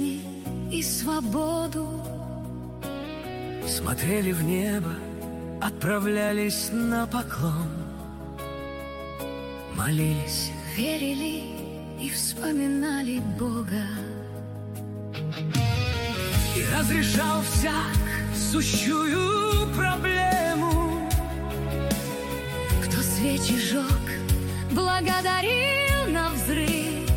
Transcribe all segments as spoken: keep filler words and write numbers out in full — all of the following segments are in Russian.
жизни и свободу. Смотрели в небо, отправлялись на поклон, молились, верили и вспоминали Бога. И разрешал всяк сущую проблему. Кто свечи жег, благодарил навзрыд,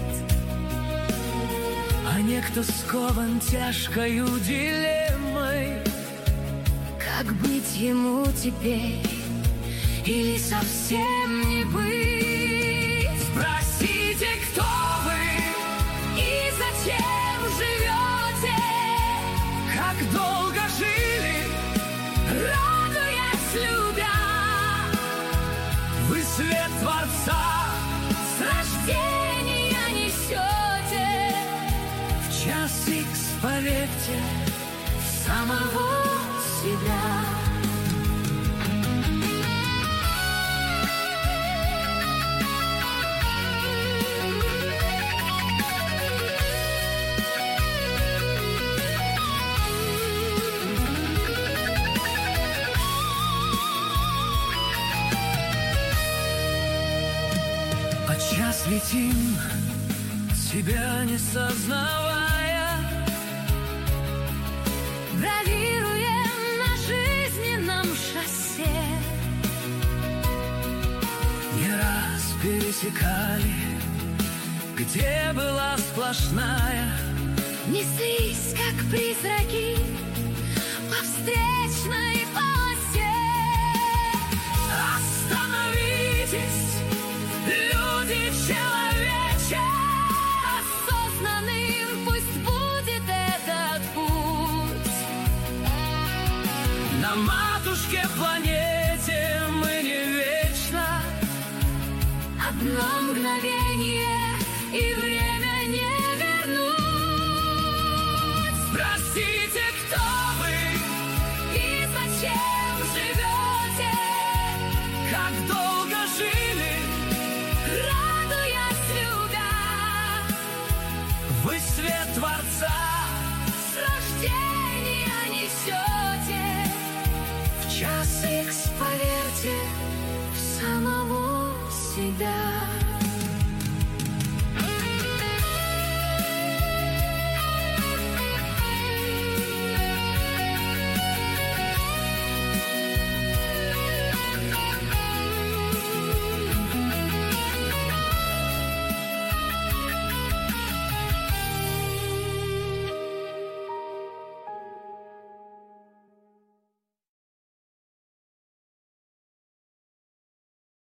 а некто скован тяжкою дилеммой. Как быть ему теперь или совсем не быть? Спросите, кто вы и зачем живете, как долго жили, радуясь, любя. Вы свет Творца с рождения несете. В час икс, поверьте, самого себя. Подчас летим, себя не сознавая, бравируем на жизненном шоссе. Не раз пересекали, где была сплошная. Неслись, как призраки, по встречной полосе. Остановитесь, люди человече, осознанным пусть будет этот путь. На матушке планете мы не вечно. Одно мгновение и время не вернуть. Спросите, кто вы и зачем живете, как долго жили, радуясь, любя. Вы свет Творца с рождения несете. в час икс, поверьте, в самого себя.